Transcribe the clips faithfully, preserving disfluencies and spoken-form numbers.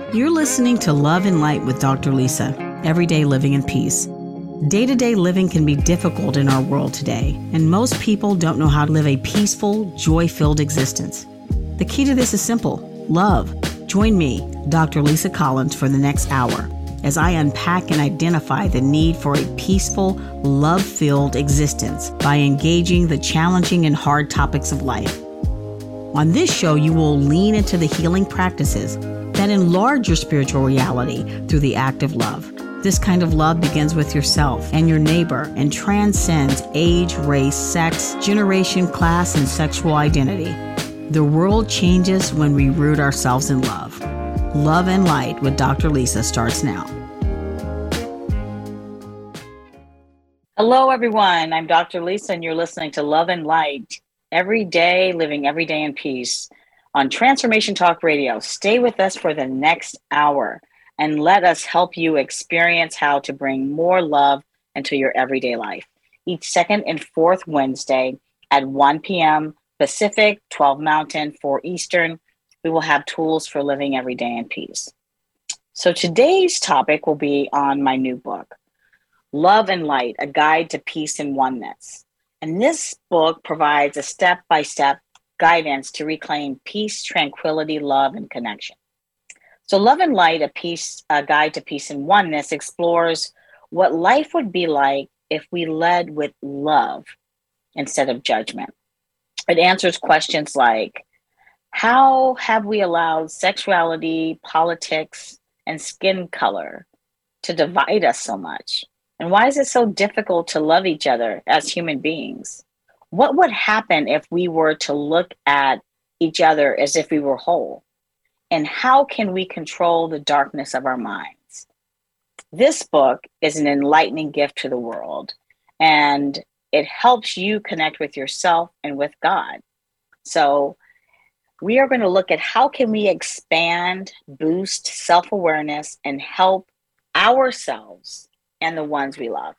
You're listening to Love and Light with Doctor Lisa, Everyday Living in Peace. Day-to-day living can be difficult in our world today, and most people don't know how to live a peaceful, joy-filled existence. The key to this is simple: love. Join me, Doctor Lisa Collins, for the next hour as I unpack and identify the need for a peaceful, love-filled existence by engaging the challenging and hard topics of life. On this show, you will lean into the healing practices that enlarge your spiritual reality through the act of love. This kind of love begins with yourself and your neighbor and transcends age, race, sex, generation, class, and sexual identity. The world changes when we root ourselves in love. Love and Light with Doctor Lisa starts now. Hello, everyone. I'm Doctor Lisa, and you're listening to Love and Light, every day, living every day in peace on Transformation Talk Radio. Stay with us for the next hour and let us help you experience how to bring more love into your everyday life. Each second and fourth Wednesday at one p.m. Pacific, twelve Mountain, four Eastern, we will have tools for living every day in peace. So today's topic will be on my new book, Love and Light, A Guide to Peace and Oneness. And this book provides a step-by-step guidance to reclaim peace, tranquility, love, and connection. So Love and Light, a, peace, a Guide to Peace and Oneness, explores what life would be like if we led with love instead of judgment. It answers questions like, how have we allowed sexuality, politics, and skin color to divide us so much? And why is it so difficult to love each other as human beings? What would happen if we were to look at each other as if we were whole? And how can we control the darkness of our minds? This book is an enlightening gift to the world, and it helps you connect with yourself and with God. So we are going to look at how can we expand, boost self-awareness, and help ourselves and the ones we love.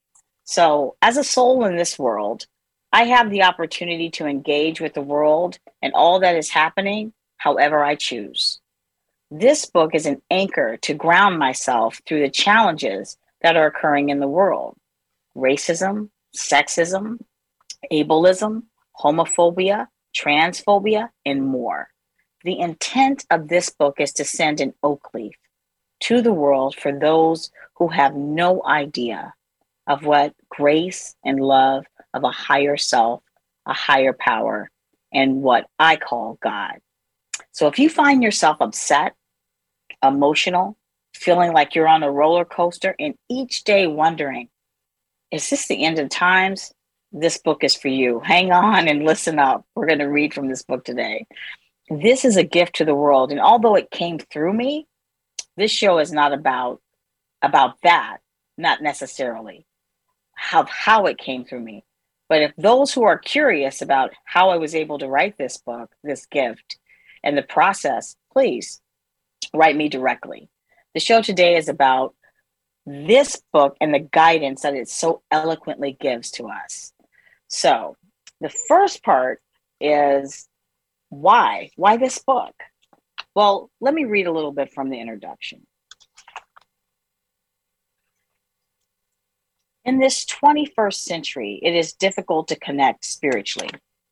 So as a soul in this world, I have the opportunity to engage with the world and all that is happening however I choose. This book is an anchor to ground myself through the challenges that are occurring in the world: racism, sexism, ableism, homophobia, transphobia, and more. The intent of this book is to send an oak leaf to the world for those who have no idea of what grace and love of a higher self, a higher power, and what I call God. So if you find yourself upset, emotional, feeling like you're on a roller coaster, and each day wondering, is this the end of times? This book is for you. Hang on and listen up. We're going to read from this book today. This is a gift to the world. And although it came through me, this show is not about, about that, not necessarily how, how it came through me. But if those who are curious about how I was able to write this book, this gift, and the process, please write me directly. The show today is about this book and the guidance that it so eloquently gives to us. So the first part is why? Why this book? Well, let me read a little bit from the introduction. In this twenty-first century, it is difficult to connect spiritually.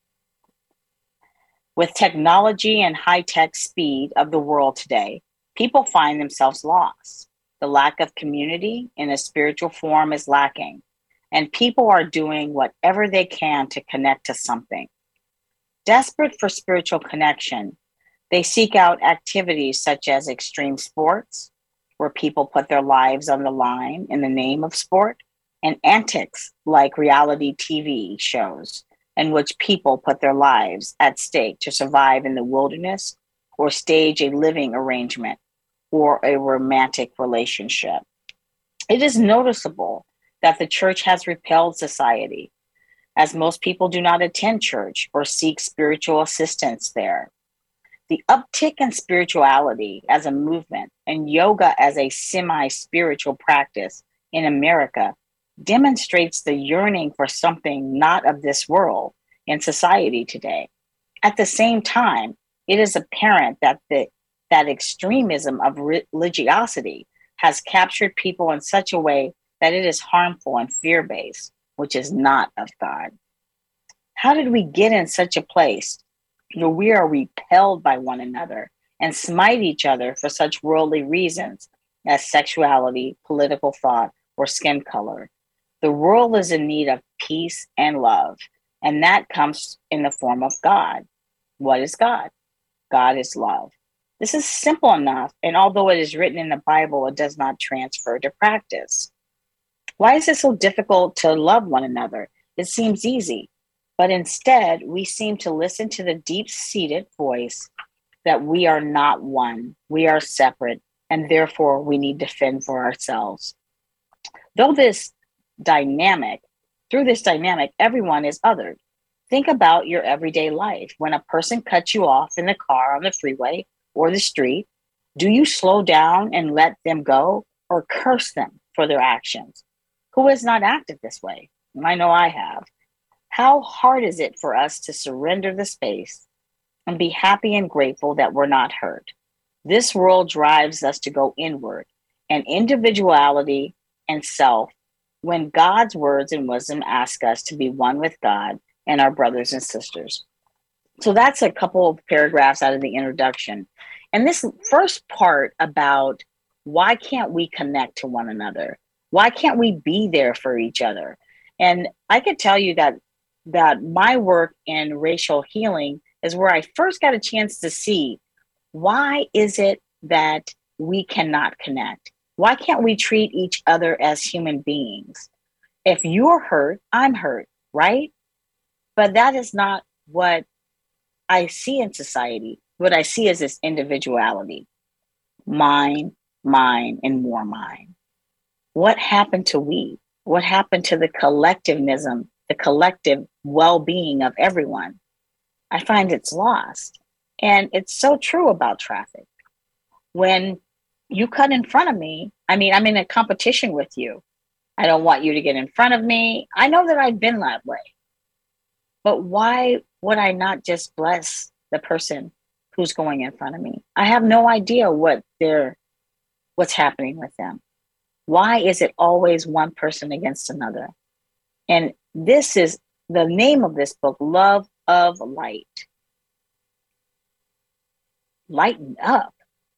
With technology and high-tech speed of the world today, people find themselves lost. The lack of community in a spiritual form is lacking, and people are doing whatever they can to connect to something. Desperate for spiritual connection, they seek out activities such as extreme sports, where people put their lives on the line in the name of sport, and antics like reality T V shows, in which people put their lives at stake to survive in the wilderness or stage a living arrangement or a romantic relationship. It is noticeable that the church has repelled society, as most people do not attend church or seek spiritual assistance there. The uptick in spirituality as a movement and yoga as a semi-spiritual practice in America demonstrates the yearning for something not of this world in society today. At the same time, it is apparent that the that extremism of religiosity has captured people in such a way that it is harmful and fear-based, which is not of God. How did we get in such a place where we are repelled by one another and smite each other for such worldly reasons as sexuality, political thought, or skin color? The world is in need of peace and love, and that comes in the form of God. What is God? God is love. This is simple enough, and although it is written in the Bible, it does not transfer to practice. Why is it so difficult to love one another? It seems easy, but instead we seem to listen to the deep-seated voice that we are not one, we are separate, and therefore we need to fend for ourselves. Though this dynamic, through this dynamic, everyone is othered. Think about your everyday life. When a person cuts you off in the car, on the freeway, or the street, do you slow down and let them go, or curse them for their actions? Who has not acted this way? I know I have. How hard is it for us to surrender the space and be happy and grateful that we're not hurt? This world drives us to go inward and individuality and self, when God's words and wisdom ask us to be one with God and our brothers and sisters. So that's a couple of paragraphs out of the introduction. And this first part about why can't we connect to one another? Why can't we be there for each other? And I could tell you that that my work in racial healing is where I first got a chance to see, why is it that we cannot connect? Why can't we treat each other as human beings? If you're hurt, I'm hurt, right? But that is not what I see in society. What I see is this individuality. Mine, mine, and more mine. What happened to we? What happened to the collectivism, the collective well-being of everyone? I find it's lost. And it's so true about traffic. When you cut in front of me, I mean, I'm in a competition with you. I don't want you to get in front of me. I know that I've been that way. But why would I not just bless the person who's going in front of me? I have no idea what they're, what's happening with them. Why is it always one person against another? And this is the name of this book, Love of Light. Lighten up.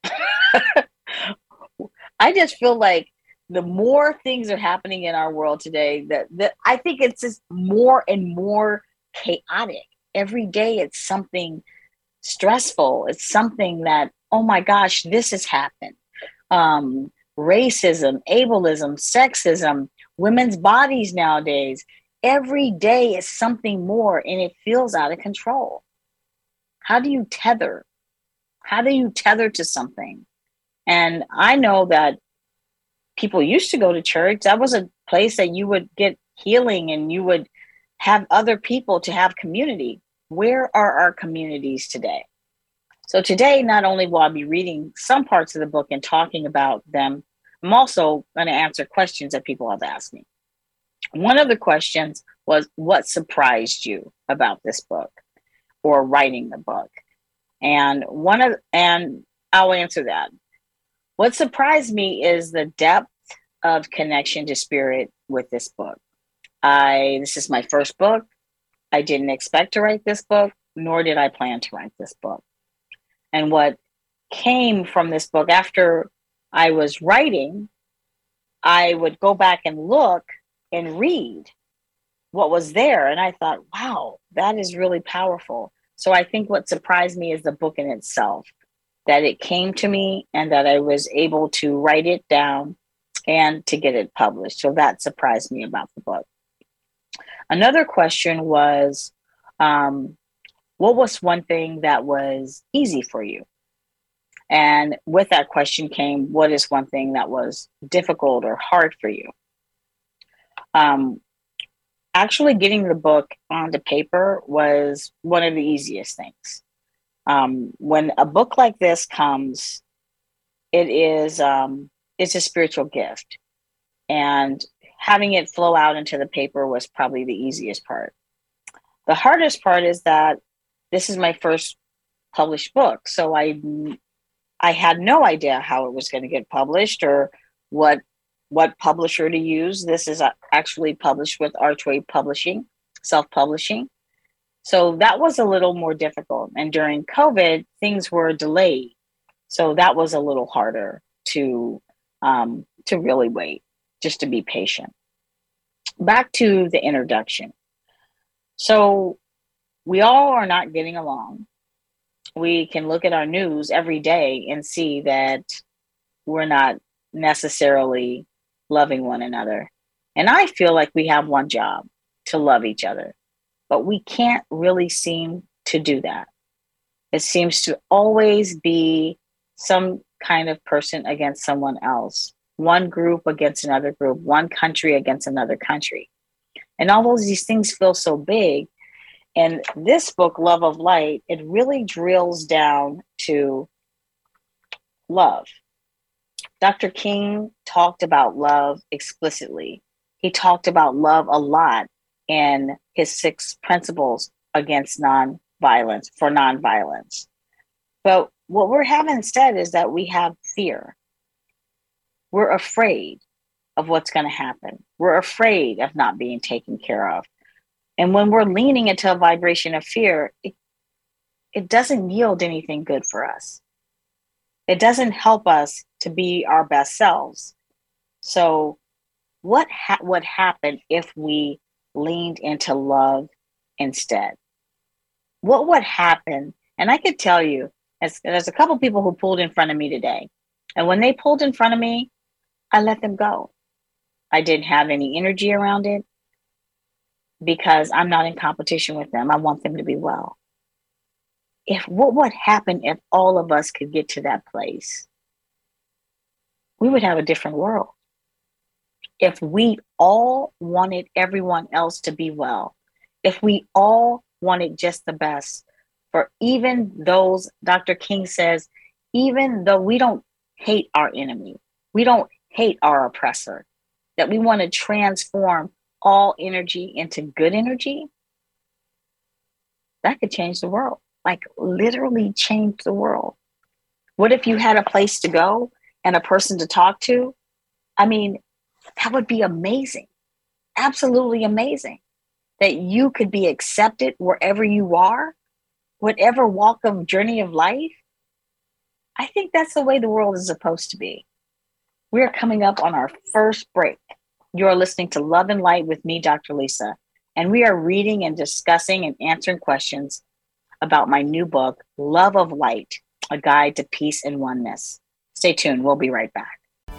I just feel like the more things are happening in our world today, that, that I think it's just more and more chaotic. Every day it's something stressful. It's something that, oh my gosh, this has happened. Um, racism, ableism, sexism, women's bodies nowadays. Every day is something more, and it feels out of control. How do you tether? How do you tether to something? And I know that people used to go to church. That was a place that you would get healing and you would have other people to have community. Where are our communities today? So today, not only will I be reading some parts of the book and talking about them, I'm also going to answer questions that people have asked me. One of the questions was, what surprised you about this book or writing the book? And one of, and I'll answer that. What surprised me is the depth of connection to spirit with this book. I, this is my first book. I didn't expect to write this book, nor did I plan to write this book. And what came from this book, after I was writing, I would go back and look and read what was there. And I thought, wow, that is really powerful. So I think what surprised me is the book in itself, that it came to me and that I was able to write it down and to get it published. So that surprised me about the book. Another question was, um, what was one thing that was easy for you? And with that question came, what is one thing that was difficult or hard for you? Um, actually getting the book onto paper was one of the easiest things. Um, when a book like this comes, it is, um, it's a spiritual gift. And having it flow out into the paper was probably the easiest part. The hardest part is that this is my first published book. So I, I had no idea how it was going to get published or what what publisher to use. This is actually published with Archway Publishing, self-publishing. So that was a little more difficult. And during COVID, things were delayed. So that was a little harder to um, to really wait, just to be patient. Back to the introduction. So we all are not getting along. We can look at our news every day and see that we're not necessarily loving one another. And I feel like we have one job, to love each other, but we can't really seem to do that. It seems to always be some kind of person against someone else, one group against another group, one country against another country. And all those these things feel so big. And this book, Love of Light, it really drills down to love. Doctor King talked about love explicitly. He talked about love a lot in his six principles against nonviolence, for nonviolence. But what we're having instead is that we have fear. We're afraid of what's going to happen. We're afraid of not being taken care of. And when we're leaning into a vibration of fear, it, it doesn't yield anything good for us. It doesn't help us to be our best selves. So what ha- would happen if we leaned into love instead? What would happen? And I could tell you, as, there's a couple people who pulled in front of me today. And when they pulled in front of me, I let them go. I didn't have any energy around it because I'm not in competition with them. I want them to be well. If what would happen if all of us could get to that place? We would have a different world. If we all wanted everyone else to be well, if we all wanted just the best for even those, Doctor King says, even though we don't hate our enemy, we don't hate our oppressor, that we want to transform all energy into good energy, that could change the world, like literally change the world. What if you had a place to go and a person to talk to? I mean, that would be amazing. Absolutely amazing. That you could be accepted wherever you are, whatever walk of journey of life. I think that's the way the world is supposed to be. We're coming up on our first break. You're listening to Love and Light with me, Doctor Lisa, and we are reading and discussing and answering questions about my new book, Love of Light, A Guide to Peace and Oneness. Stay tuned. We'll be right back.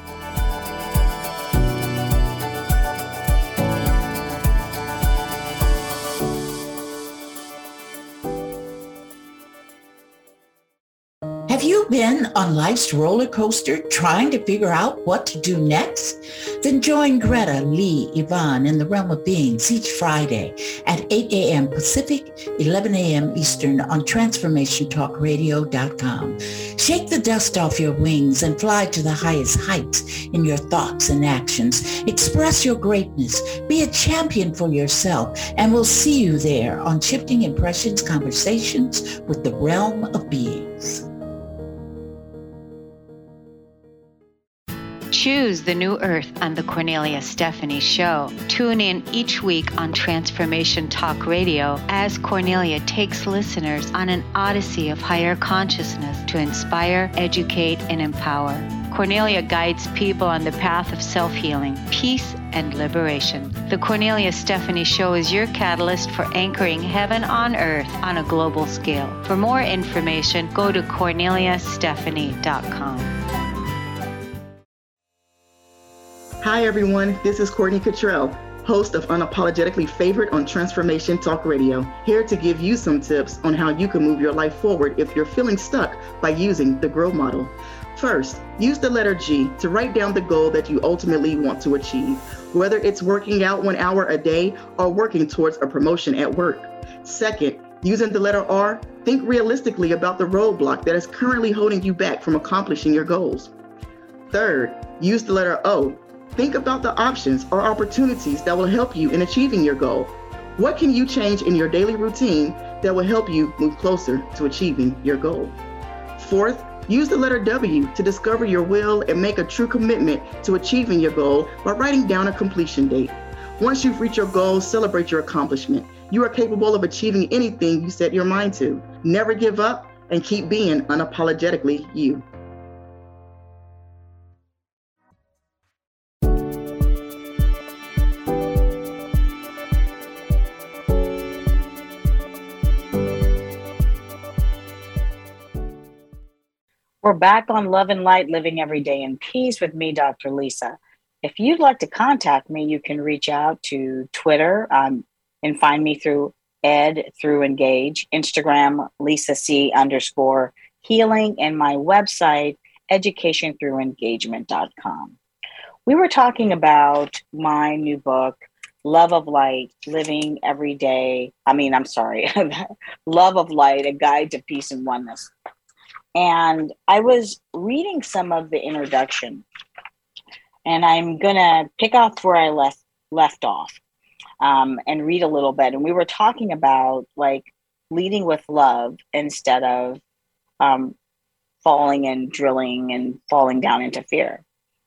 Have you been on life's roller coaster trying to figure out what to do next? Then join Greta, Lee, Yvonne, and the Realm of Beings each Friday at eight a.m. Pacific, eleven a.m. Eastern on transformation talk radio dot com. Shake the dust off your wings and fly to the highest heights in your thoughts and actions. Express your greatness. Be a champion for yourself, and we'll see you there on Shifting Impressions Conversations with the Realm of Beings. Choose the new earth on the Cornelia Stephanie Show. Tune in each week on Transformation Talk Radio as Cornelia takes listeners on an odyssey of higher consciousness to inspire, educate, and empower. Cornelia guides people on the path of self-healing, peace, and liberation. The Cornelia Stephanie Show is your catalyst for anchoring heaven on earth on a global scale. For more information, go to cornelia stephanie dot com. Hi everyone, this is Courtney Cottrell, host of Unapologetically Favorite on Transformation Talk Radio, here to give you some tips on how you can move your life forward if you're feeling stuck by using the GROW model. First, use the letter G to write down the goal that you ultimately want to achieve, whether it's working out one hour a day or working towards a promotion at work. Second, using the letter R, think realistically about the roadblock that is currently holding you back from accomplishing your goals. Third, use the letter O. Think about the options or opportunities that will help you in achieving your goal. What can you change in your daily routine that will help you move closer to achieving your goal? Fourth, Use the letter W to discover your will and make a true commitment to achieving your goal by writing down a completion date. Once you've reached your goal, celebrate your accomplishment. You are capable of achieving anything you set your mind to. Never give up and keep being unapologetically you. We're back on Love and Light, Living Every Day in Peace with me, Doctor Lisa. If you'd like to contact me, you can reach out to Twitter um, and find me through Ed through Engage, Instagram, Lisa C underscore healing, and my website, education through engagement dot com. We were talking about my new book, Love of Light, Living Every Day. I mean, I'm sorry, Love of Light, A Guide to Peace and Oneness. And I was reading some of the introduction, and I'm going to pick off where I left left off um, and read a little bit. And we were talking about like leading with love instead of um, falling and drilling and falling down into fear.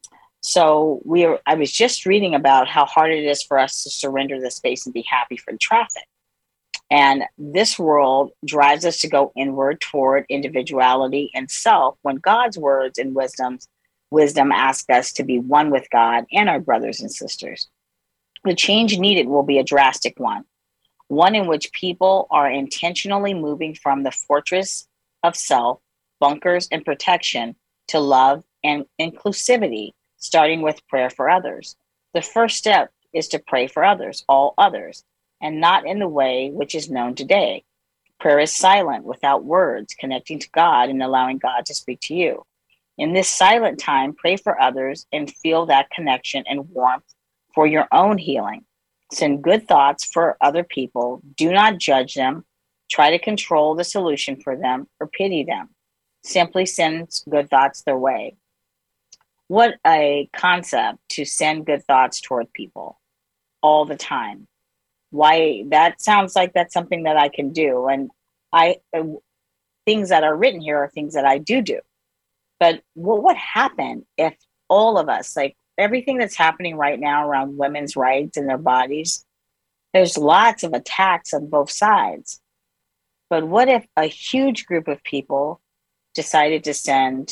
So we were, I was just reading about how hard it is for us to surrender the space and be happy for traffic. And this world drives us to go inward toward individuality and self, when God's words and wisdoms, wisdom ask us to be one with God and our brothers and sisters. The change needed will be a drastic one, one in which people are intentionally moving from the fortress of self, bunkers and protection, to love and inclusivity, starting with prayer for others. The first step is to pray for others, all others, and not in the way which is known today. Prayer is silent, without words, connecting to God and allowing God to speak to you. In this silent time, pray for others and feel that connection and warmth for your own healing. Send good thoughts for other people. Do not judge them. Try to control the solution for them or pity them. Simply send good thoughts their way. What a concept to send good thoughts toward people all the time. Why, that sounds like that's something that I can do. And I, uh, things that are written here are things that I do do. But what would happen if all of us, like everything that's happening right now around women's rights and their bodies, there's lots of attacks on both sides. But what if a huge group of people decided to send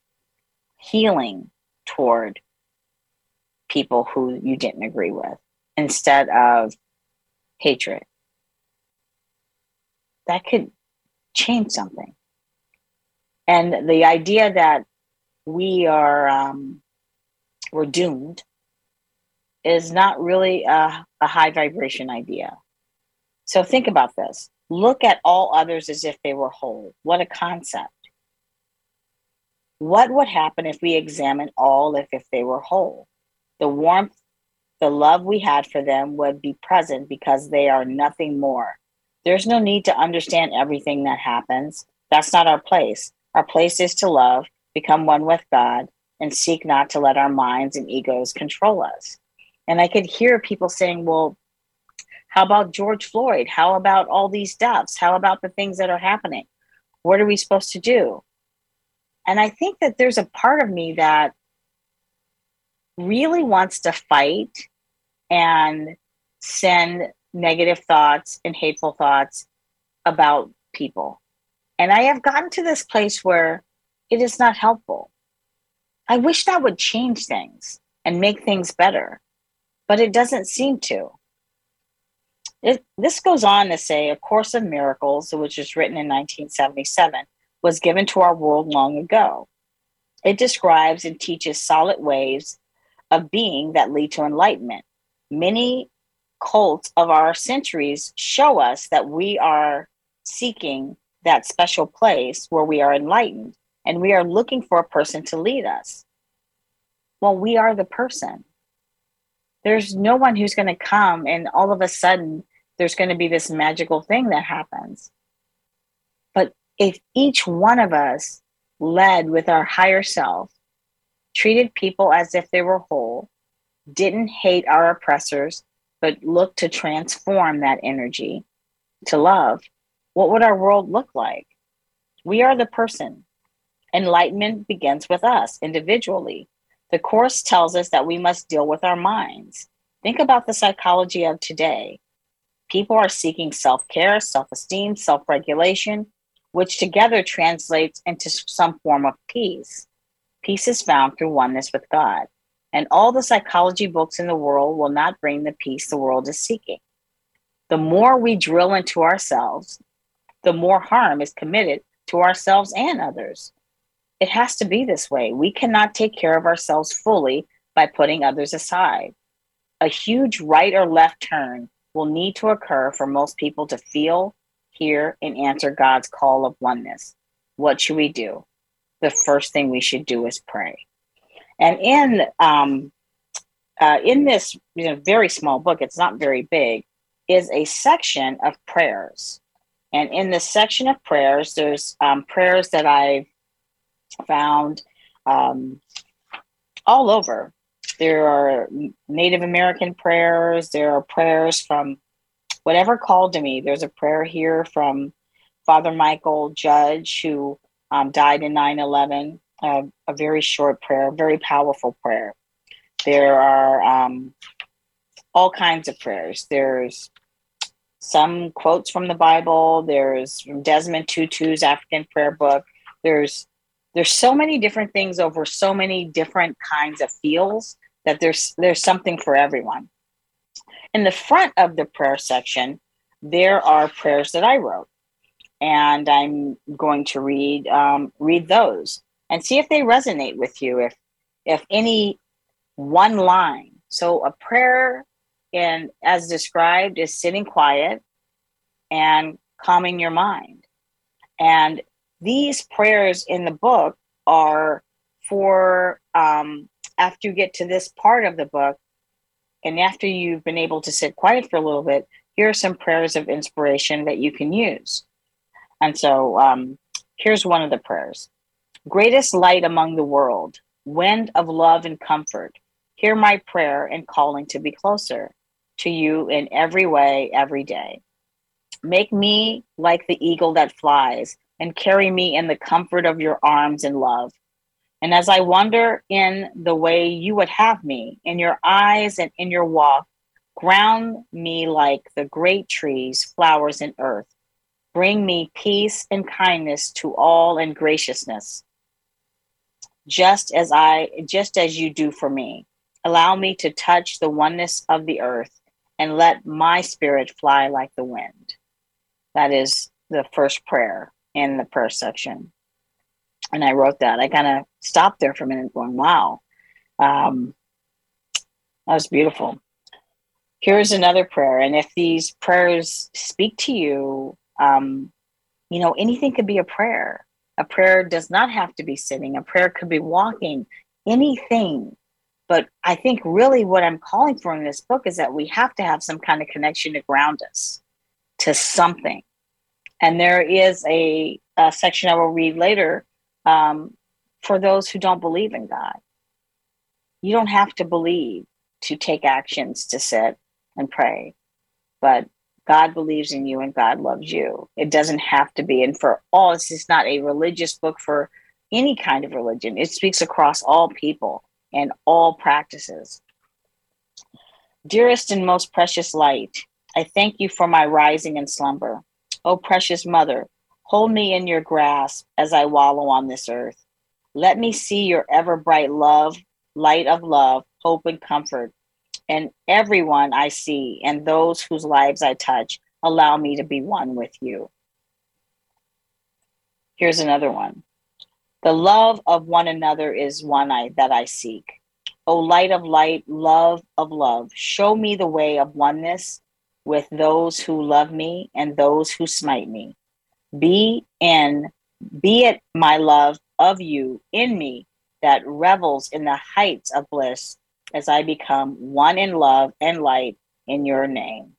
healing toward people who you didn't agree with instead of hatred? That could change something. And the idea that we are um, we're doomed is not really a, a high vibration idea. So think about this. Look at all others as if they were whole. What a concept. What would happen if we examine all if, if they were whole? The warmth, the love we had for them would be present because they are nothing more. There's no need to understand everything that happens. That's not our place. Our place is to love, become one with God, and seek not to let our minds and egos control us. And I could hear people saying, well, how about George Floyd? How about all these deaths? How about the things that are happening? What are we supposed to do? And I think that there's a part of me that really wants to fight and send negative thoughts and hateful thoughts about people. And I have gotten to this place where it is not helpful. I wish that would change things and make things better, but it doesn't seem to. It, this goes on to say, A Course of Miracles, which was written in nineteen seventy-seven, was given to our world long ago. It describes and teaches solid ways of being that lead to enlightenment. Many cults of our centuries show us that we are seeking that special place where we are enlightened, and we are looking for a person to lead us. Well, we are the person. There's no one who's going to come and all of a sudden there's going to be this magical thing that happens. But if each one of us led with our higher self, treated people as if they were whole, didn't hate our oppressors, but looked to transform that energy to love, what would our world look like? We are the person. Enlightenment begins with us individually. The Course tells us that we must deal with our minds. Think about the psychology of today. People are seeking self-care, self-esteem, self-regulation, which together translates into some form of peace. Peace is found through oneness with God. And all the psychology books in the world will not bring the peace the world is seeking. The more we drill into ourselves, the more harm is committed to ourselves and others. It has to be this way. We cannot take care of ourselves fully by putting others aside. A huge right or left turn will need to occur for most people to feel, hear, and answer God's call of oneness. What should we do? The first thing we should do is pray. And in um, uh, in this you know, very small book, it's not very big, is a section of prayers. And in this section of prayers, there's um, prayers that I've found um, all over. There are Native American prayers. There are prayers from whatever called to me. There's a prayer here from Father Michael Judge, who um, died in nine eleven. Uh, a very short prayer, very powerful prayer. There are um, all kinds of prayers. There's some quotes from the Bible. There's from Desmond Tutu's African prayer book. There's there's so many different things over so many different kinds of feels that there's there's something for everyone. In the front of the prayer section, there are prayers that I wrote, and I'm going to read um, read those and see if they resonate with you. If if any one line. So a prayer, in as described, is sitting quiet and calming your mind. And these prayers in the book are for um, after you get to this part of the book, and after you've been able to sit quiet for a little bit, here are some prayers of inspiration that you can use. And so um, here's one of the prayers. Greatest light among the world, wind of love and comfort, hear my prayer and calling to be closer to you in every way, every day. Make me like the eagle that flies and carry me in the comfort of your arms and love. And as I wander in the way you would have me, in your eyes and in your walk, ground me like the great trees, flowers, and earth. Bring me peace and kindness to all and graciousness, just as I, just as you do for me. Allow me to touch the oneness of the earth and let my spirit fly like the wind. That is the first prayer in the prayer section. And I wrote that. I kind of stopped there for a minute going, wow, um, that was beautiful. Here's another prayer. And if these prayers speak to you, um, you know, anything could be a prayer. A prayer does not have to be sitting. A prayer could be walking, anything. But I think really what I'm calling for in this book is that we have to have some kind of connection to ground us to something. And there is a, a section I will read later um, for those who don't believe in God. You don't have to believe to take actions to sit and pray, but God believes in you and God loves you. It doesn't have to be. And for all, this is not a religious book for any kind of religion. It speaks across all people and all practices. Dearest and most precious light, I thank you for my rising and slumber. O precious mother, hold me in your grasp as I wallow on this earth. Let me see your ever bright love, light of love, hope and comfort. And everyone I see and those whose lives I touch, allow me to be one with you. Here's another one. The love of one another is one I, that I seek. O light of light, love of love, show me the way of oneness with those who love me and those who smite me. Be in, be it my love of you in me that revels in the heights of bliss as I become one in love and light in your name.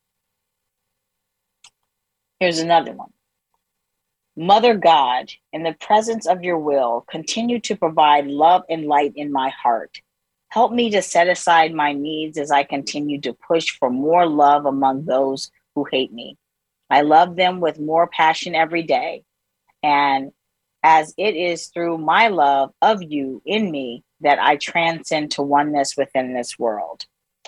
Here's another one. Mother God, in the presence of your will, continue to provide love and light in my heart. Help me to set aside my needs as I continue to push for more love among those who hate me. I love them with more passion every day. And as it is through my love of you in me that I transcend to oneness within this world.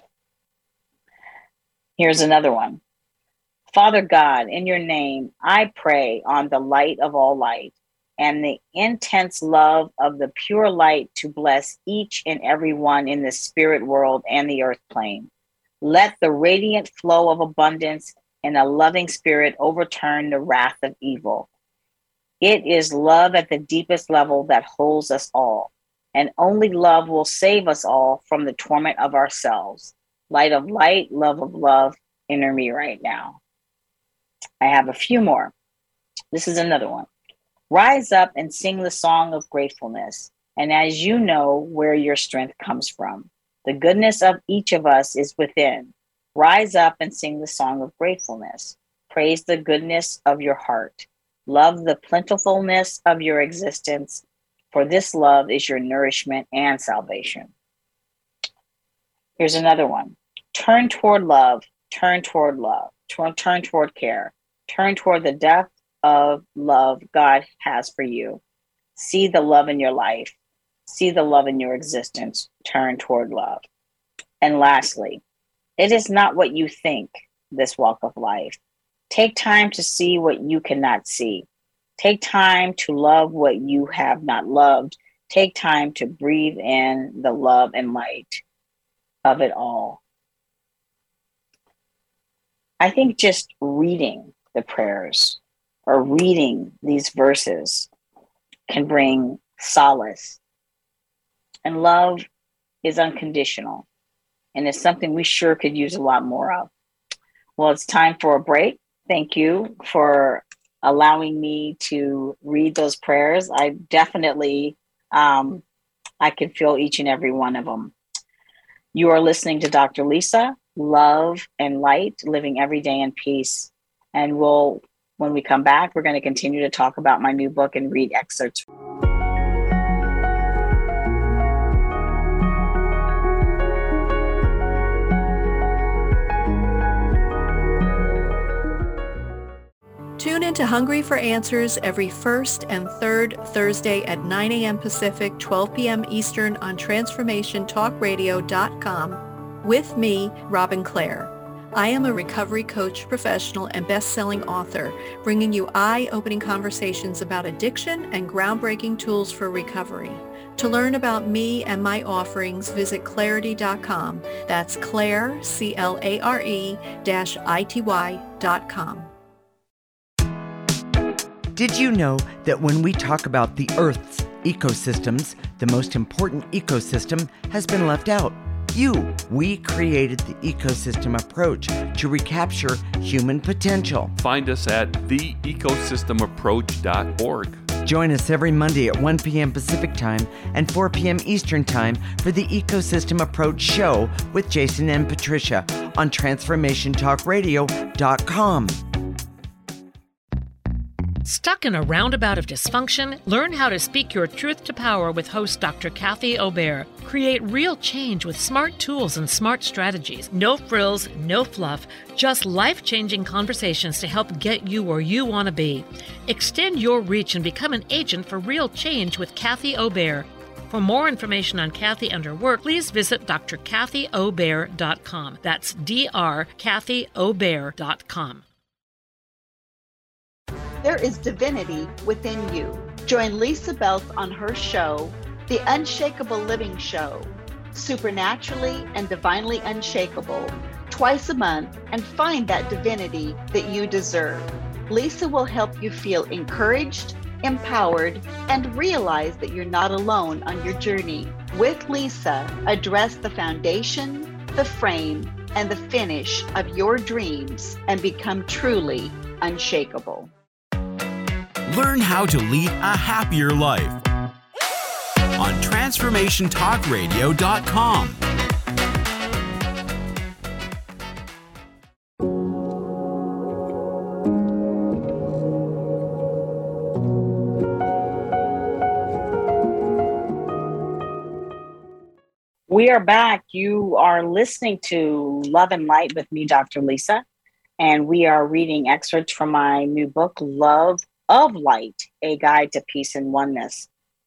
Here's another one. Father God, in your name, I pray on the light of all light and the intense love of the pure light to bless each and every one in the spirit world and the earth plane. Let the radiant flow of abundance and a loving spirit overturn the wrath of evil. It is love at the deepest level that holds us all, and only love will save us all from the torment of ourselves. Light of light, love of love, enter me right now. I have a few more. This is another one. Rise up and sing the song of gratefulness. And as you know where your strength comes from, the goodness of each of us is within. Rise up and sing the song of gratefulness. Praise the goodness of your heart. Love the plentifulness of your existence, for this love is your nourishment and salvation. Here's another one. Turn toward love, turn toward love, turn, turn toward care, turn toward the depth of love God has for you. See the love in your life. See the love in your existence. Turn toward love. And lastly, it is not what you think, this walk of life. Take time to see what you cannot see. Take time to love what you have not loved. Take time to breathe in the love and light of it all. I think just reading the prayers or reading these verses can bring solace. And love is unconditional, and it's something we sure could use a lot more of. Well, it's time for a break. Thank you for allowing me to read those prayers. I definitely, um, I can feel each and every one of them. You are listening to Doctor Lisa, Love and Light, Living Every Day in Peace. And we'll, when we come back, we're going to continue to talk about my new book and read excerpts. Tune into Hungry for Answers every first and third Thursday at nine a.m. Pacific, twelve p.m. Eastern on transformation talk radio dot com with me, Robin Clare. I am a recovery coach, professional, and best-selling author, bringing you eye-opening conversations about addiction and groundbreaking tools for recovery. To learn about me and my offerings, visit clarity dot com. That's Claire, C L A R E, dash I T Y dot com. Did you know that when we talk about the Earth's ecosystems, the most important ecosystem has been left out? You. We created the ecosystem approach to recapture human potential. Find us at the ecosystem approach dot org. Join us every Monday at one p.m. Pacific Time and four p.m. Eastern Time for the Ecosystem Approach Show with Jason and Patricia on transformation talk radio dot com. Stuck in a roundabout of dysfunction? Learn how to speak your truth to power with host Doctor Kathy Obear. Create real change with smart tools and smart strategies. No frills, no fluff, just life-changing conversations to help get you where you want to be. Extend your reach and become an agent for real change with Kathy Obear. For more information on Kathy and her work, please visit d r kathy obear dot com. That's D R kathy obear dot com. There is divinity within you. Join Lisa Beltz on her show, The Unshakable Living Show, Supernaturally and Divinely Unshakable, twice a month, and find that divinity that you deserve. Lisa will help you feel encouraged, empowered, and realize that you're not alone on your journey. With Lisa, address the foundation, the frame, and the finish of your dreams and become truly unshakable. Learn how to lead a happier life on transformation talk radio dot com. We are back. You are listening to Love and Light with me, Doctor Lisa, and we are reading excerpts from my new book, Love of Light, A Guide to Peace and Oneness.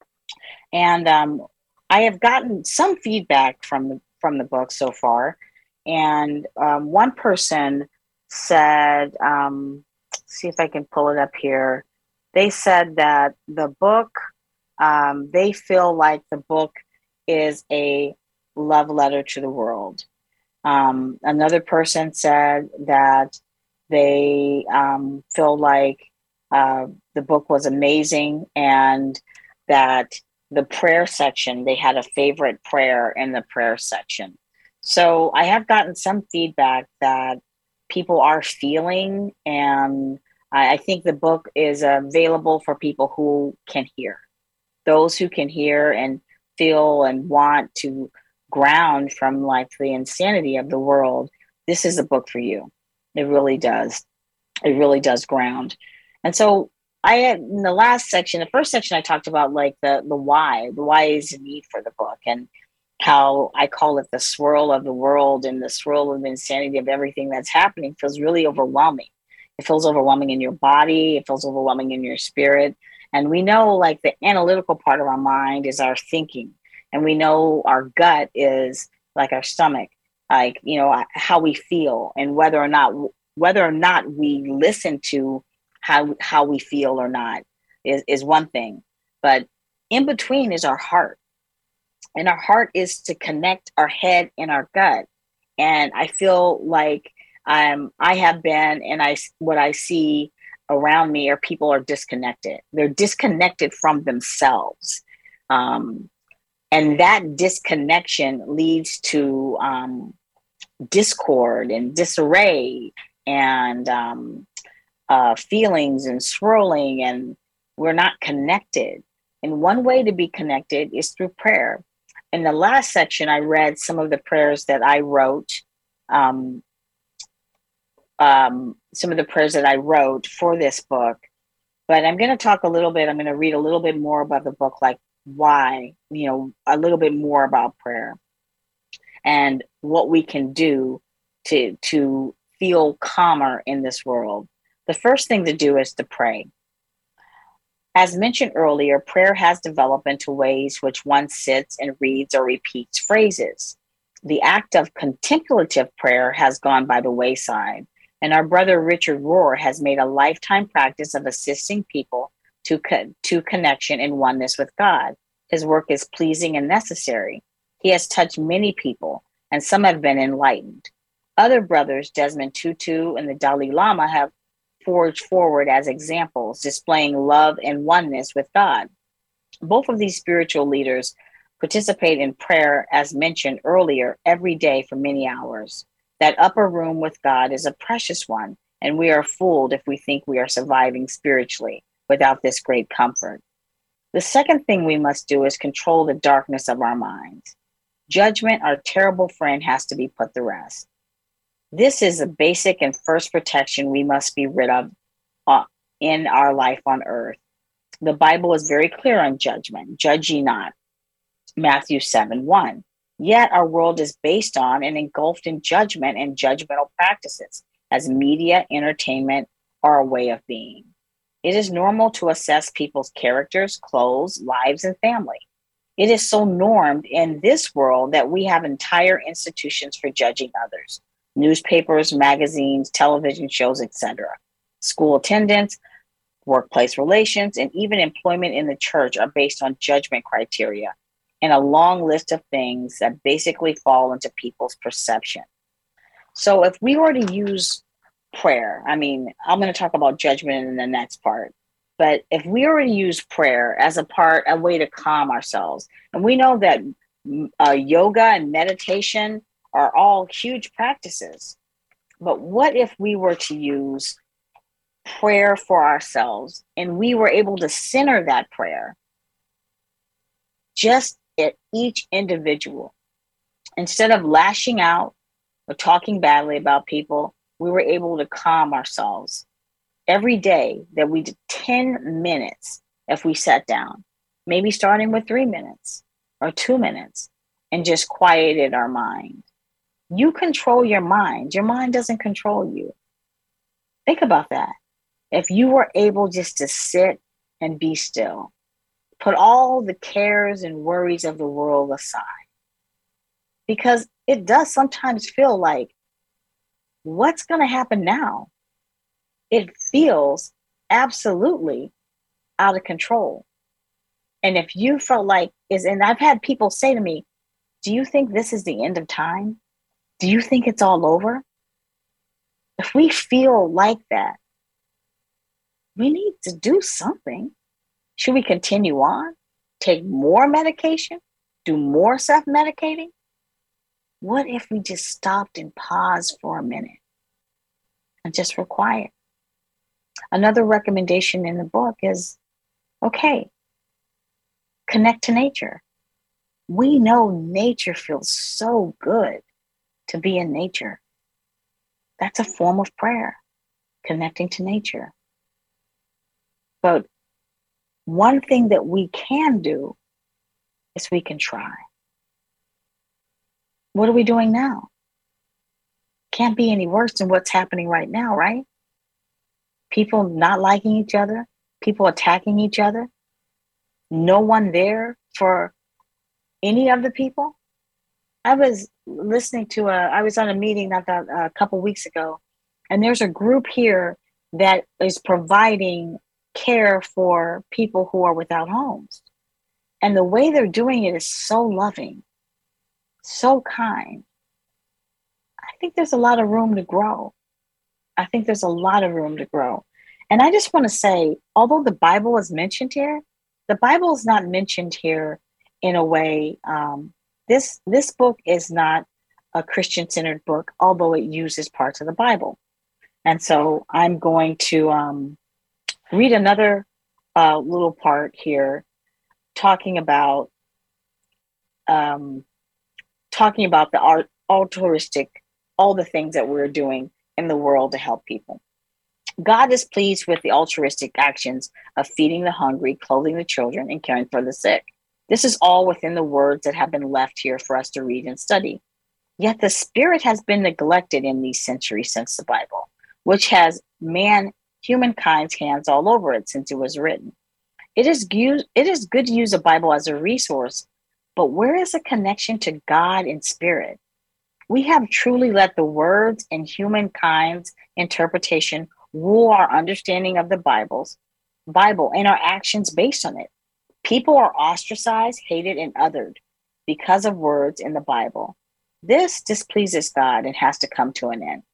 And um, I have gotten some feedback from the, from the book so far. And um, one person said, um, see if I can pull it up here. They said that the book, um, they feel like the book is a love letter to the world. Um, another person said that they um, feel like uh, the book was amazing, and that the prayer section, they had a favorite prayer in the prayer section. So I have gotten some feedback that people are feeling, and I, I think the book is available for people who can hear. Those who can hear and feel and want to ground from like the insanity of the world, this is a book for you. It really does. It really does ground. And so I had, in the last section, the first section, I talked about like the the why, the why is the need for the book, and how I call it the swirl of the world, and the swirl of the insanity of everything that's happening feels really overwhelming. It feels overwhelming in your body. It feels overwhelming in your spirit. And we know like the analytical part of our mind is our thinking. And we know our gut is like our stomach, like, you know, how we feel, and whether or not, whether or not we listen to how, how we feel or not is, is one thing. But in between is our heart. And our heart is to connect our head and our gut. And I feel like um, I have been, and I, what I see around me are people are disconnected. They're disconnected from themselves. Um, and that disconnection leads to um, discord and disarray and um, uh, feelings and swirling, and we're not connected. And one way to be connected is through prayer. In the last section, I read some of the prayers that I wrote, um, um, some of the prayers that I wrote for this book. But I'm going to talk a little bit, I'm going to read a little bit more about the book, like why, you know, a little bit more about prayer and what we can do to, to feel calmer in this world. The first thing to do is to pray. As mentioned earlier, prayer has developed into ways which one sits and reads or repeats phrases. The act of contemplative prayer has gone by the wayside, and our brother Richard Rohr has made a lifetime practice of assisting people to, co- to connection and oneness with God. His work is pleasing and necessary. He has touched many people, and some have been enlightened. Other brothers, Desmond Tutu and the Dalai Lama, have forged forward as examples, displaying love and oneness with God. Both of these spiritual leaders participate in prayer, as mentioned earlier, every day for many hours. That upper room with God is a precious one, and we are fooled if we think we are surviving spiritually without this great comfort. The second thing we must do is control the darkness of our minds. Judgment, our terrible friend, has to be put to rest. This is the basic and first protection we must be rid of uh, in our life on earth. The Bible is very clear on judgment. Judge ye not. Matthew seven one. Yet our world is based on and engulfed in judgment and judgmental practices, as media, entertainment are a way of being. It is normal to assess people's characters, clothes, lives, and family. It is so normed in this world that we have entire institutions for judging others. Newspapers, magazines, television shows, et cetera. School attendance, workplace relations, and even employment in the church are based on judgment criteria and a long list of things that basically fall into people's perception. So if we were to use prayer, I mean, I'm going to talk about judgment in the next part, but if we were to use prayer as a part, a way to calm ourselves, and we know that uh, yoga and meditation are all huge practices. But what if we were to use prayer for ourselves and we were able to center that prayer just at each individual? Instead of lashing out or talking badly about people, we were able to calm ourselves every day, that we did ten minutes if we sat down, maybe starting with three minutes or two minutes and just quieted our mind. You control your mind. Your mind doesn't control you. Think about that. If you were able just to sit and be still, put all the cares and worries of the world aside, because it does sometimes feel like, what's going to happen now? It feels absolutely out of control. And if you felt like is, and I've had people say to me, do you think this is the end of time? Do you think it's all over? If we feel like that, we need to do something. Should we continue on? Take more medication? Do more self-medicating? What if we just stopped and paused for a minute and just were quiet? Another recommendation in the book is, okay, connect to nature. We know nature feels so good to be in nature. That's a form of prayer, connecting to nature. But one thing that we can do is we can try. What are we doing now? Can't be any worse than what's happening right now, right? People not liking each other, people attacking each other, no one there for any of the people. I was listening to a, I was on a meeting not that, a couple weeks ago, and there's a group here that is providing care for people who are without homes. And the way they're doing it is so loving, so kind. I think there's a lot of room to grow. I think there's a lot of room to grow. And I just want to say, although the Bible is mentioned here, the Bible is not mentioned here in a way, um, this, this book is not a Christian-centered book, although it uses parts of the Bible. And so I'm going to um, read another uh, little part here, talking about um, talking about the art, altruistic, all the things that we're doing in the world to help people. God is pleased with the altruistic actions of feeding the hungry, clothing the children, and caring for the sick. This is all within the words that have been left here for us to read and study. Yet the spirit has been neglected in these centuries since the Bible, which has man, humankind's hands all over it since it was written. It is, used, it is good to use a Bible as a resource, but where is the connection to God in spirit? We have truly let the words and humankind's interpretation rule our understanding of the Bible's Bible and our actions based on it. People are ostracized, hated, and othered because of words in the Bible. This displeases God and has to come to an end.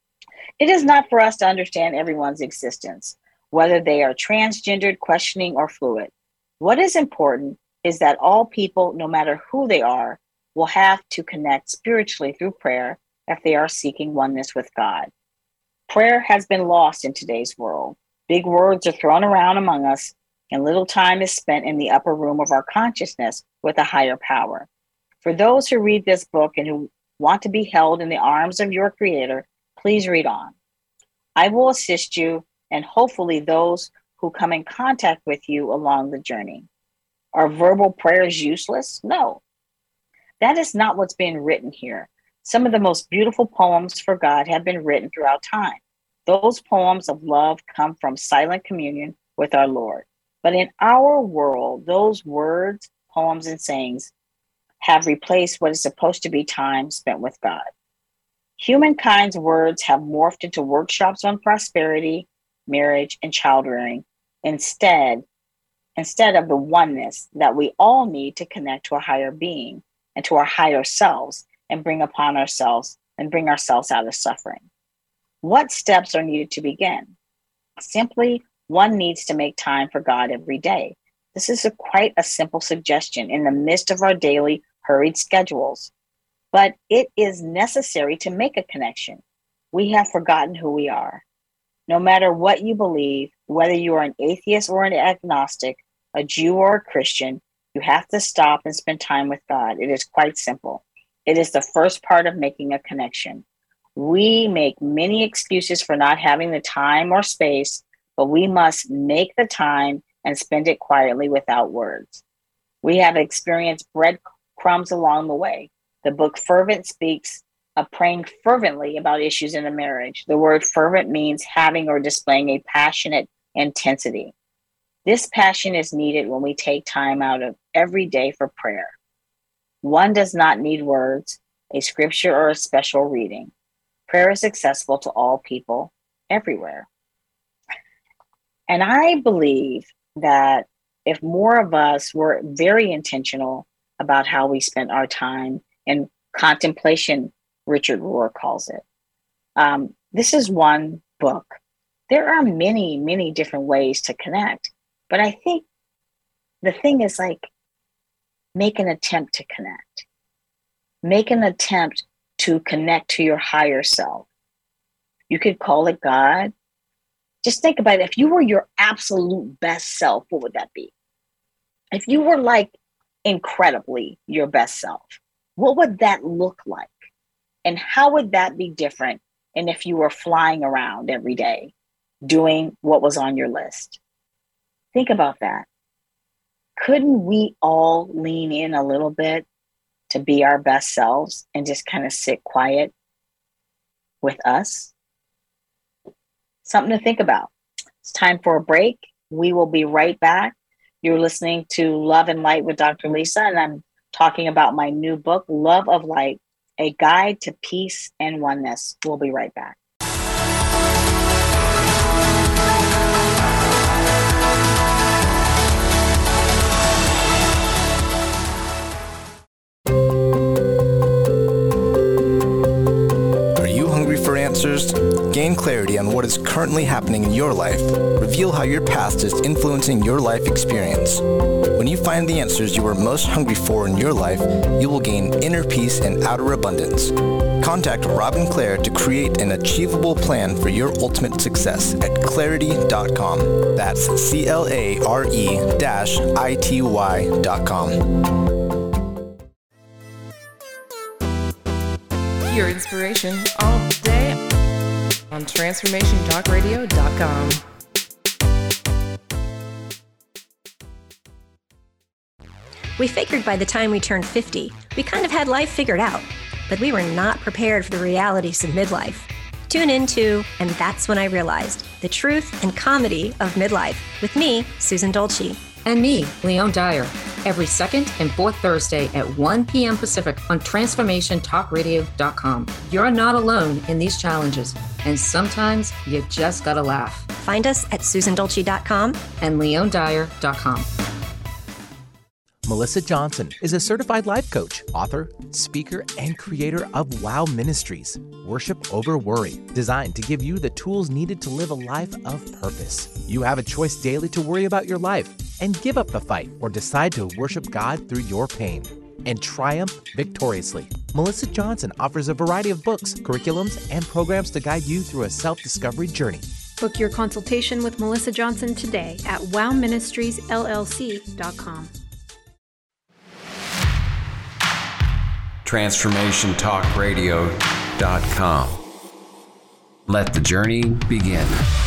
It is not for us to understand everyone's existence, whether they are transgendered, questioning, or fluid. What is important is that all people, no matter who they are, will have to connect spiritually through prayer if they are seeking oneness with God. Prayer has been lost in today's world. Big words are thrown around among us, and little time is spent in the upper room of our consciousness with a higher power. For those who read this book and who want to be held in the arms of your Creator, please read on. I will assist you and hopefully those who come in contact with you along the journey. Are verbal prayers useless? No. That is not what's being written here. Some of the most beautiful poems for God have been written throughout time. Those poems of love come from silent communion with our Lord. But in our world, those words, poems, and sayings have replaced what is supposed to be time spent with God. Humankind's words have morphed into workshops on prosperity, marriage, and child rearing instead, instead of the oneness that we all need to connect to a higher being and to our higher selves and bring upon ourselves and bring ourselves out of suffering. What steps are needed to begin? Simply, one needs to make time for God every day. This is a, quite a simple suggestion in the midst of our daily hurried schedules, but it is necessary to make a connection. We have forgotten who we are. No matter what you believe, whether you are an atheist or an agnostic, a Jew or a Christian, you have to stop and spend time with God. It is quite simple. It is the first part of making a connection. We make many excuses for not having the time or space, but we must make the time and spend it quietly without words. We have experienced breadcrumbs along the way. The book Fervent speaks of praying fervently about issues in a marriage. The word fervent means having or displaying a passionate intensity. This passion is needed when we take time out of every day for prayer. One does not need words, a scripture, or a special reading. Prayer is accessible to all people everywhere. And I believe that if more of us were very intentional about how we spent our time in contemplation, Richard Rohr calls it. Um, this is one book. There are many, many different ways to connect. But I think the thing is like, make an attempt to connect. Make an attempt to connect to your higher self. You could call it God. Just think about it. If you were your absolute best self, what would that be? If you were like incredibly your best self, what would that look like? And how would that be different? And if you were flying around every day doing what was on your list? Think about that. Couldn't we all lean in a little bit to be our best selves and just kind of sit quiet with us? Something to think about. It's time for a break. We will be right back. You're listening to Love and Light with Doctor Lisa, and I'm talking about my new book, Love of Light, A Guide to Peace and Oneness. We'll be right back. Answers, gain clarity on what is currently happening in your life, reveal how your past is influencing your life experience. When you find the answers you are most hungry for in your life, you will gain inner peace and outer abundance. Contact Robin Clare to create an achievable plan for your ultimate success at clarity dot com. That's C L A R E dash I T Y dot com. Your inspiration all day on transformation talk radio dot com. We figured by the time we turned fifty, we kind of had life figured out, but we were not prepared for the realities of midlife. Tune in to And That's When I Realized, the truth and comedy of midlife, with me, Susan Dolce. And me, Leon Dyer, every second and fourth Thursday at one p.m. Pacific on transformation talk radio dot com. You're not alone in these challenges, and sometimes you just gotta laugh. Find us at susan dolce dot com and leon dyer dot com. Melissa Johnson is a certified life coach, author, speaker, and creator of Wow Ministries, Worship Over Worry, designed to give you the tools needed to live a life of purpose. You have a choice daily to worry about your life and give up the fight, or decide to worship God through your pain and triumph victoriously. Melissa Johnson offers a variety of books, curriculums, and programs to guide you through a self-discovery journey. Book your consultation with Melissa Johnson today at wow ministries l l c dot com. transformation talk radio dot com. Let the journey begin.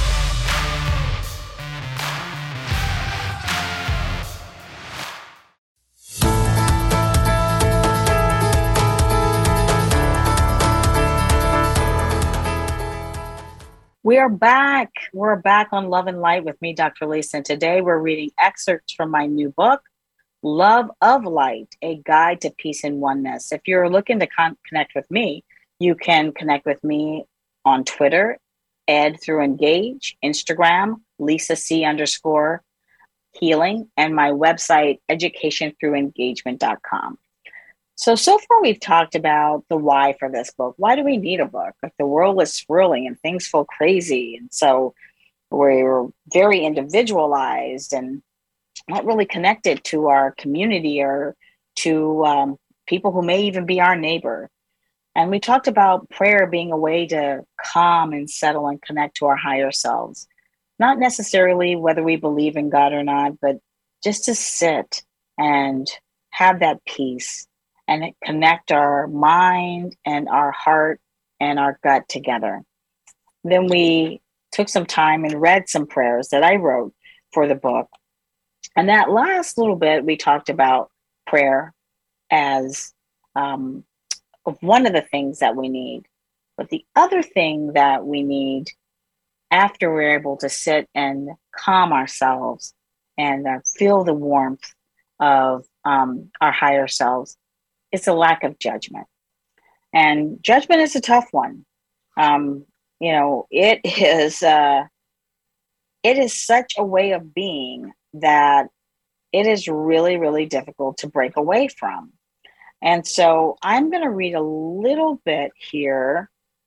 We are back. We're back on Love and Light with me, Doctor Lisa. And today we're reading excerpts from my new book, Love of Light, A Guide to Peace and Oneness. If you're looking to con- connect with me, you can connect with me on Twitter, Ed through Engage, Instagram, Lisa C underscore healing, and my website, education through engagement dot com. So, so far we've talked about the why for this book. Why do we need a book? Like, the world is swirling and things feel crazy. And so we're very individualized and not really connected to our community or to um, people who may even be our neighbor. And we talked about prayer being a way to calm and settle and connect to our higher selves. Not necessarily whether we believe in God or not, but just to sit and have that peace and connect our mind and our heart and our gut together. Then we took some time and read some prayers that I wrote for the book. And that last little bit, we talked about prayer as um, of one of the things that we need. But the other thing that we need after we're able to sit and calm ourselves and uh, feel the warmth of um, our higher selves is a lack of judgment. And judgment is a tough one. Um, you know, it is uh, it is such a way of being that it is really, really difficult to break away from. And so I'm going to read a little bit here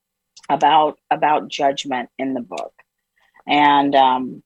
about about judgment in the book. And um,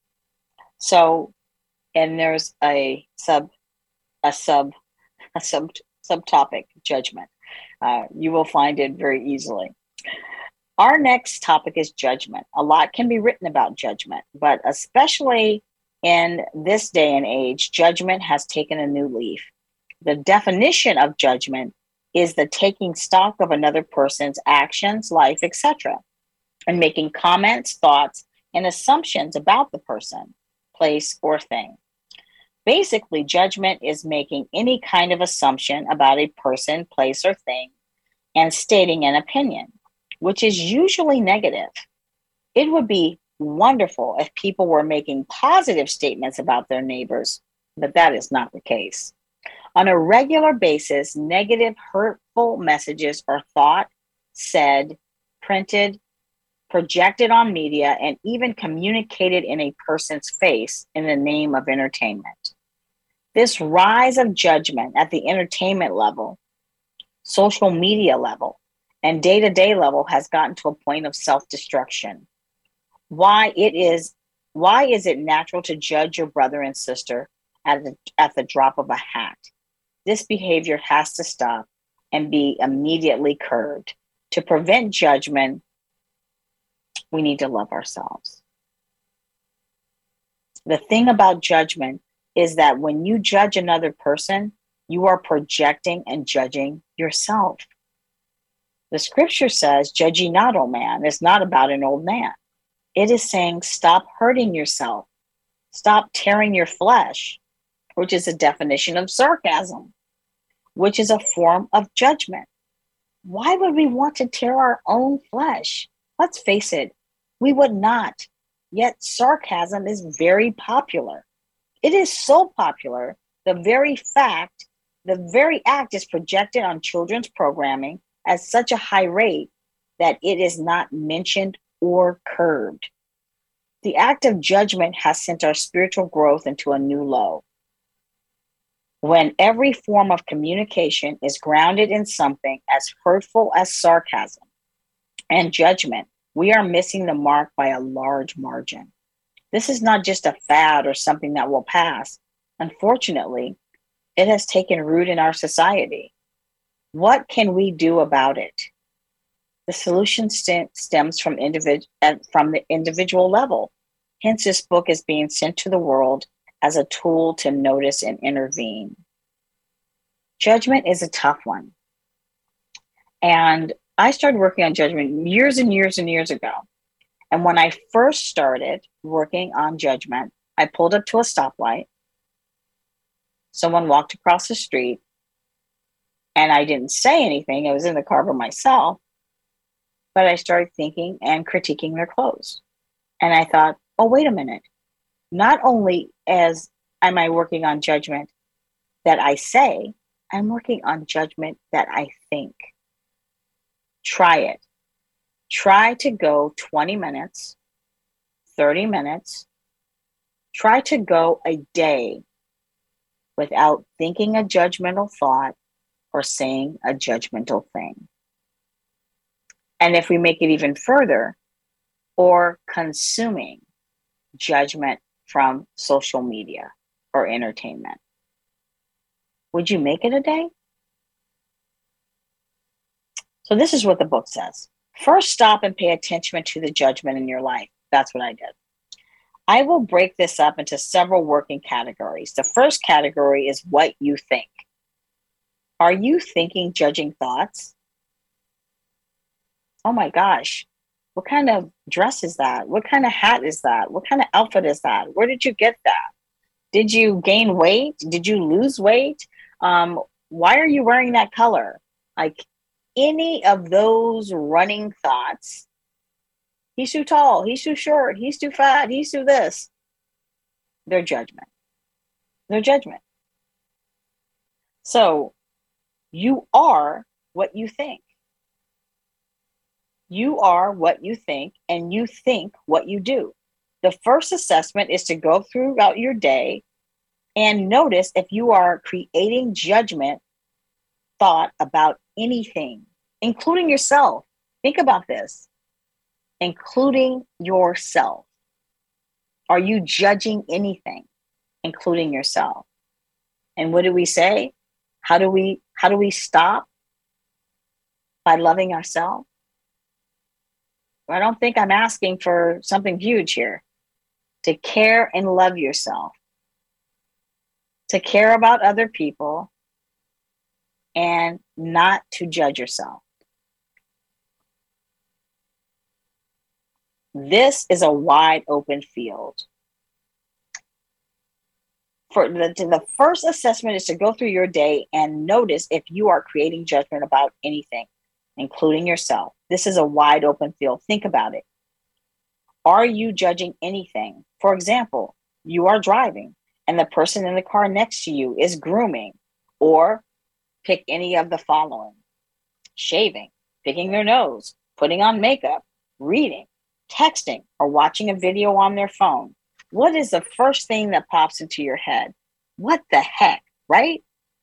so, and there's a sub, a sub, a sub subtopic, judgment. Uh, you will find it very easily. Our next topic is judgment. A lot can be written about judgment, but especially in this day and age, judgment has taken a new leaf. The definition of judgment is the taking stock of another person's actions, life, et cetera, and making comments, thoughts, and assumptions about the person, place, or thing. Basically, judgment is making any kind of assumption about a person, place, or thing and stating an opinion, which is usually negative. It would be wonderful if people were making positive statements about their neighbors, but that is not the case. On a regular basis, negative, hurtful messages are thought, said, printed, projected on media, and even communicated in a person's face in the name of entertainment. This rise of judgment at the entertainment level, social media level, and day-to-day level has gotten to a point of self-destruction. Why it is, why is it natural to judge your brother and sister at the, at the drop of a hat? This behavior has to stop and be immediately curbed. To prevent judgment, we need to love ourselves. The thing about judgment is that when you judge another person, you are projecting and judging yourself. The scripture says, "Judge ye not, O man." It's not about an old man. It is saying, stop hurting yourself. Stop tearing your flesh, which is a definition of sarcasm, which is a form of judgment. Why would we want to tear our own flesh? Let's face it, we would not. Yet sarcasm is very popular. It is so popular, the very fact, the very act is projected on children's programming at such a high rate that it is not mentioned or curbed. The act of judgment has sent our spiritual growth into a new low. When every form of communication is grounded in something as hurtful as sarcasm and judgment, we are missing the mark by a large margin. This is not just a fad or something that will pass. Unfortunately, it has taken root in our society. What can we do about it? The solution st- stems from, individ- from the individual level. Hence, this book is being sent to the world as a tool to notice and intervene. Judgment is a tough one. And I started working on judgment years and years and years ago. And when I first started working on judgment, I pulled up to a stoplight. Someone walked across the street and I didn't say anything. I was in the car by myself, but I started thinking and critiquing their clothes. And I thought, oh, wait a minute. Not only as am I working on judgment that I say, I'm working on judgment that I think. Try it. Try to go twenty minutes, thirty minutes. Try to go a day without thinking a judgmental thought or saying a judgmental thing. And if we make it even further, or consuming judgment from social media or entertainment. Would you make it a day? So this is what the book says. First, stop and pay attention to the judgment in your life. That's what I did. I will break this up into several working categories. The first category is what you think. Are you thinking judging thoughts? Oh my gosh, what kind of dress is that? What kind of hat is that? What kind of outfit is that? Where did you get that? Did you gain weight? Did you lose weight? Um, why are you wearing that color? Like, any of those running thoughts, he's too tall, he's too short, he's too fat, he's too this, their judgment. Their judgment. So you are what you think. You are what you think, and you think what you do. The first assessment is to go throughout your day and notice if you are creating judgment thought about anything, including yourself. Think about this, including yourself. Are you judging anything, including yourself? And what do we say? How do we, how do we stop? By loving ourselves? I don't think I'm asking for something huge here. To care and love yourself. To care about other people and not to judge yourself. This is a wide open field. For the, the first assessment is to go through your day and notice if you are creating judgment about anything, including yourself. This is a wide open field. Think about it. Are you judging anything? For example, you are driving and the person in the car next to you is grooming, or pick any of the following: shaving, picking their nose, putting on makeup, reading, texting, or watching a video on their phone. What is the first thing that pops into your head? What the heck, right?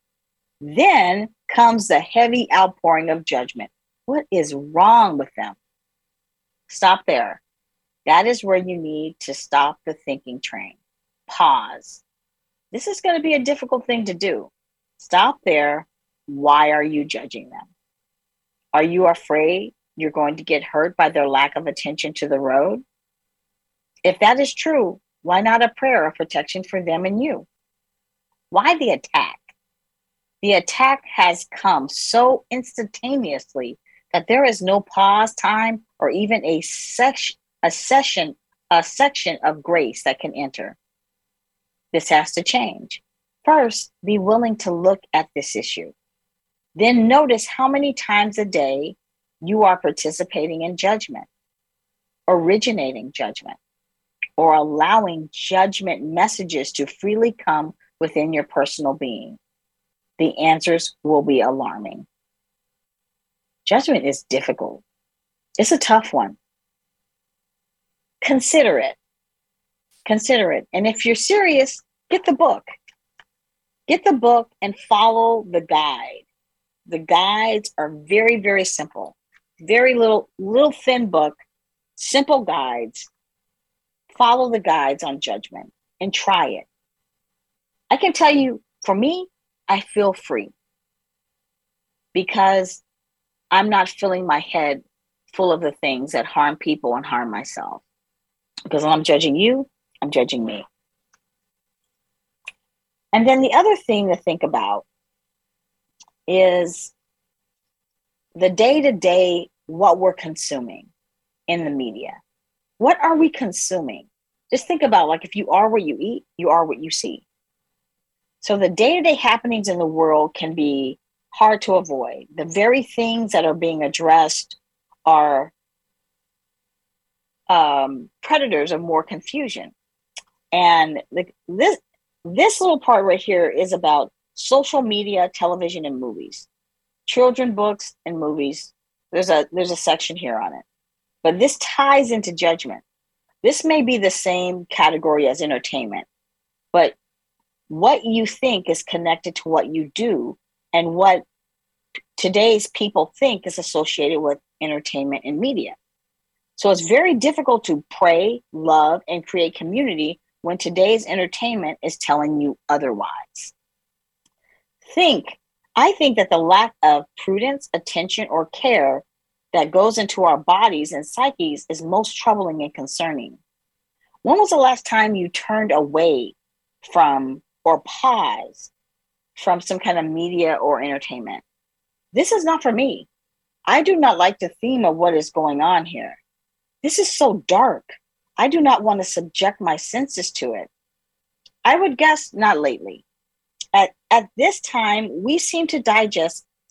Then comes the heavy outpouring of judgment. What is wrong with them? Stop there. That is where you need to stop the thinking train. Pause. This is going to be a difficult thing to do. Stop there. Why are you judging them? Are you afraid you're going to get hurt by their lack of attention to the road? If that is true, why not a prayer of protection for them and you? Why the attack? The attack has come so instantaneously that there is no pause time or even a section, a session, a section of grace that can enter. This has to change. First, be willing to look at this issue. Then notice how many times a day you are participating in judgment, originating judgment, or allowing judgment messages to freely come within your personal being. The answers will be alarming. Judgment is difficult. It's a tough one. Consider it. Consider it. And if you're serious, get the book. Get the book and follow the guide. The guides are very, very simple. Very little, little thin book, simple guides. Follow the guides on judgment and try it. I can tell you, for me, I feel free because I'm not filling my head full of the things that harm people and harm myself. Because when I'm judging you, I'm judging me. And then the other thing to think about is the day-to-day, what we're consuming in the media. What are we consuming? Just think about, like, if you are what you eat, you are what you see. So the day-to-day happenings in the world can be hard to avoid. The very things that are being addressed are um, predators of more confusion. And the, this, this little part right here is about social media, television, and movies. Children books and movies. There's a, there's a section here on it. But this ties into judgment. This may be the same category as entertainment, but what you think is connected to what you do, and what today's people think is associated with entertainment and media. So it's very difficult to pray, love, and create community when today's entertainment is telling you otherwise. Think, I think that the lack of prudence, attention, or care that goes into our bodies and psyches is most troubling and concerning. When was the last time you turned away from or paused from some kind of media or entertainment? This is not for me. I do not like the theme of what is going on here. This is so dark. I do not want to subject my senses to it. I would guess not lately. At, at this time, we seem to digest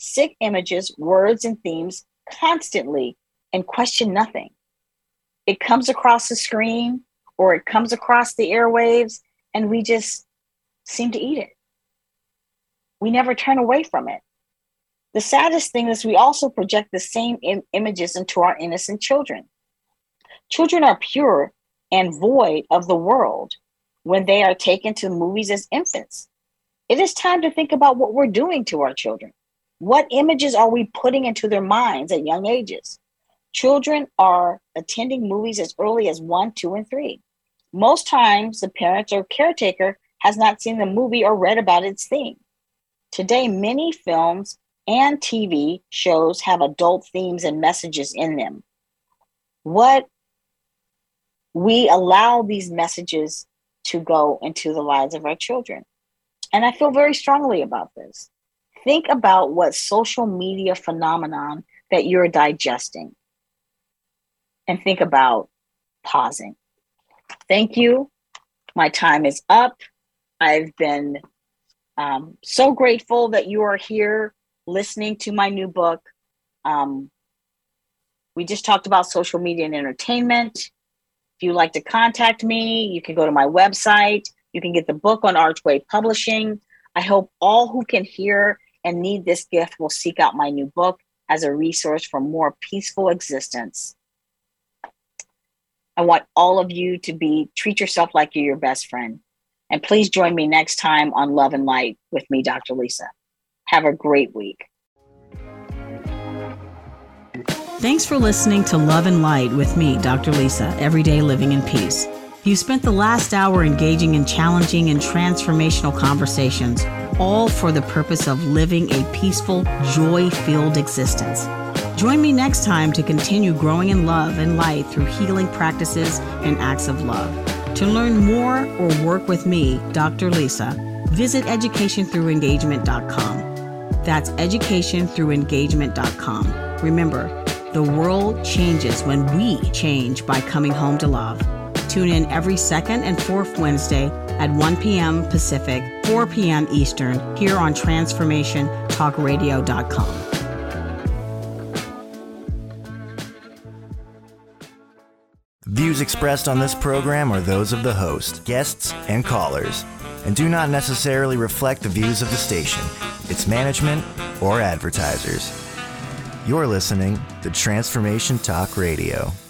sick images, words, and themes constantly and question nothing. It comes across the screen or it comes across the airwaves, and we just seem to eat it. We never turn away from it. The saddest thing is we also project the same im- images into our innocent children. Children are pure and void of the world when they are taken to movies as infants. It is time to think about what we're doing to our children. What images are we putting into their minds at young ages? Children are attending movies as early as one, two, and three. Most times, the parent or caretaker has not seen the movie or read about its theme. Today, many films and T V shows have adult themes and messages in them. What we allow these messages to go into the lives of our children. And I feel very strongly about this. Think about what social media phenomenon that you're digesting. And think about pausing. Thank you. My time is up. I've been um, so grateful that you are here listening to my new book. Um, we just talked about social media and entertainment. If you'd like to contact me, you can go to my website. You can get the book on Archway Publishing. I hope all who can hear and need this gift will seek out my new book as a resource for more peaceful existence. I want all of you to be, treat yourself like you're your best friend. And please join me next time on Love and Light with me, Doctor Lisa. Have a great week. Thanks for listening to Love and Light with me, Doctor Lisa, Everyday Living in Peace. You spent the last hour engaging in challenging and transformational conversations, all for the purpose of living a peaceful, joy-filled existence. Join me next time to continue growing in love and light through healing practices and acts of love. To learn more or work with me, Doctor Lisa, visit education through engagement dot com. That's education through engagement dot com. Remember, the world changes when we change by coming home to love. Tune in every second and fourth Wednesday at one p.m. Pacific, four p.m. Eastern, here on transformation talk radio dot com. Views expressed on this program are those of the host, guests, and callers, and do not necessarily reflect the views of the station, its management, or advertisers. You're listening to Transformation Talk Radio.